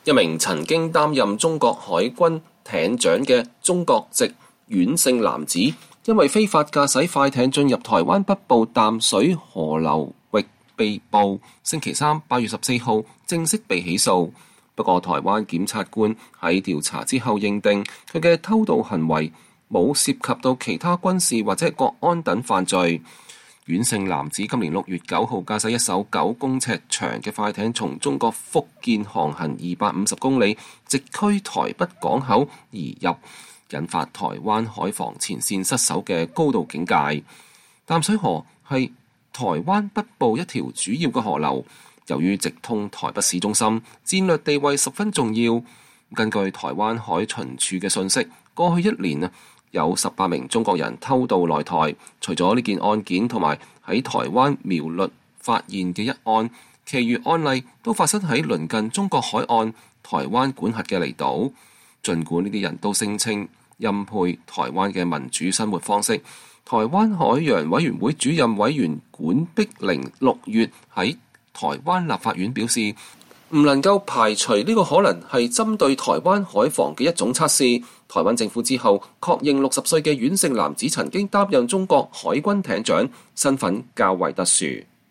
一名曾經擔任中國海軍艇長嘅中國籍阮姓男子，因為非法駕駛快艇進入台灣北部淡水河流域被捕，星期三8月14號正式被起訴。不過台灣檢察官喺調查之後認定佢嘅偷渡行為冇涉及到其他軍事或者國安等犯罪。阮姓男子今年6月9號駕駛一艘9公尺長嘅快艇從中國福建航行250公里，直驅台北港口而入，引發台灣海防前線失守嘅高度警戒。淡水河係台灣北部一條主要嘅河流，由於直通台北市中心，戰略地位十分重要。根據台灣海巡署嘅信息，過去1年有18名中國人偷渡來台。除咗呢件案件同埋喺台灣苗栗發現嘅一案，其餘案例都發生喺鄰近中國海岸台灣管轄嘅離島。儘管呢啲人都聲稱欽佩台灣嘅民主生活方式，台灣海洋委員會主任委員管碧玲6月喺台灣立法院表示，唔能夠排除呢個可能係針對台灣海防嘅一種測試。台灣政府之後確認60歲嘅阮姓男子曾經擔任中國海軍艇長，身份較為特殊。